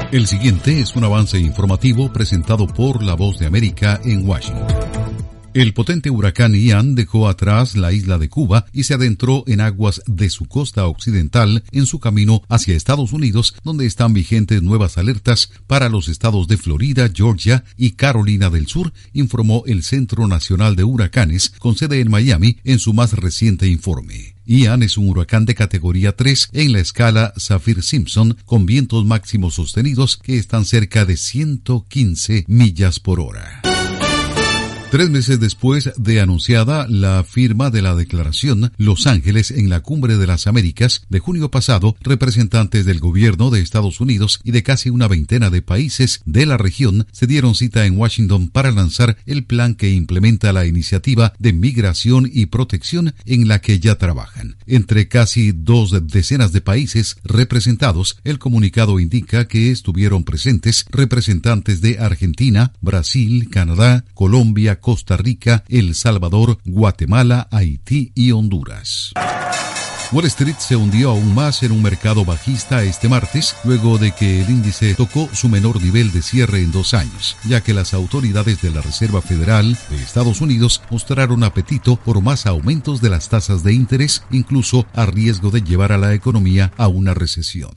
El siguiente es un avance informativo presentado por La Voz de América en Washington. El potente huracán Ian dejó atrás la isla de Cuba y se adentró en aguas de su costa occidental en su camino hacia Estados Unidos, donde están vigentes nuevas alertas para los estados de Florida, Georgia y Carolina del Sur, informó el Centro Nacional de Huracanes, con sede en Miami, en su más reciente informe. Ian es un huracán de categoría 3 en la escala Saffir-Simpson, con vientos máximos sostenidos que están cerca de 115 millas por hora. 3 meses después de anunciada la firma de la declaración Los Ángeles en la Cumbre de las Américas de junio pasado, representantes del gobierno de Estados Unidos y de casi una veintena de países de la región se dieron cita en Washington para lanzar el plan que implementa la iniciativa de migración y protección en la que ya trabajan. Entre casi 2 decenas de países representados, el comunicado indica que estuvieron presentes representantes de Argentina, Brasil, Canadá, Colombia, Costa Rica, El Salvador, Guatemala, Haití y Honduras. Wall Street se hundió aún más en un mercado bajista este martes, luego de que el índice tocó su menor nivel de cierre en 2 años, ya que las autoridades de la Reserva Federal de Estados Unidos mostraron apetito por más aumentos de las tasas de interés, incluso a riesgo de llevar a la economía a una recesión.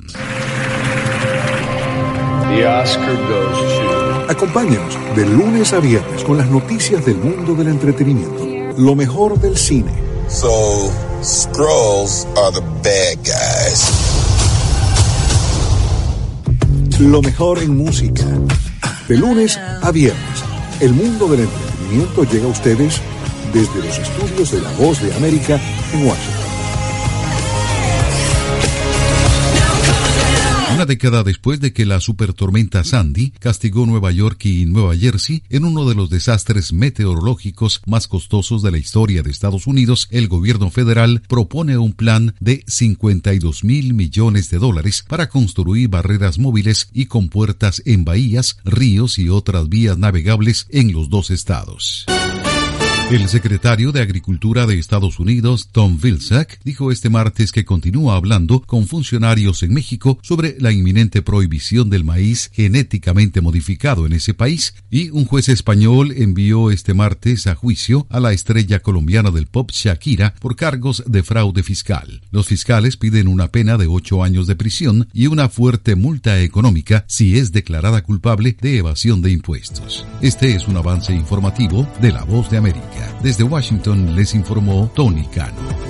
The Oscar goes to... Acompáñanos de lunes a viernes con las noticias del mundo del entretenimiento. Lo mejor del cine. So, Skrulls are the bad guys. Lo mejor en música. De lunes a viernes, el mundo del entretenimiento llega a ustedes desde los estudios de La Voz de América en Washington. Una década después de que la supertormenta Sandy castigó Nueva York y Nueva Jersey en uno de los desastres meteorológicos más costosos de la historia de Estados Unidos, el gobierno federal propone un plan de $52,000 millones para construir barreras móviles y compuertas en bahías, ríos y otras vías navegables en los 2 estados. El secretario de Agricultura de Estados Unidos, Tom Vilsack, dijo este martes que continúa hablando con funcionarios en México sobre la inminente prohibición del maíz genéticamente modificado en ese país, y un juez español envió este martes a juicio a la estrella colombiana del pop Shakira por cargos de fraude fiscal. Los fiscales piden una pena de 8 años de prisión y una fuerte multa económica si es declarada culpable de evasión de impuestos. Este es un avance informativo de La Voz de América. Desde Washington les informó Tony Cano.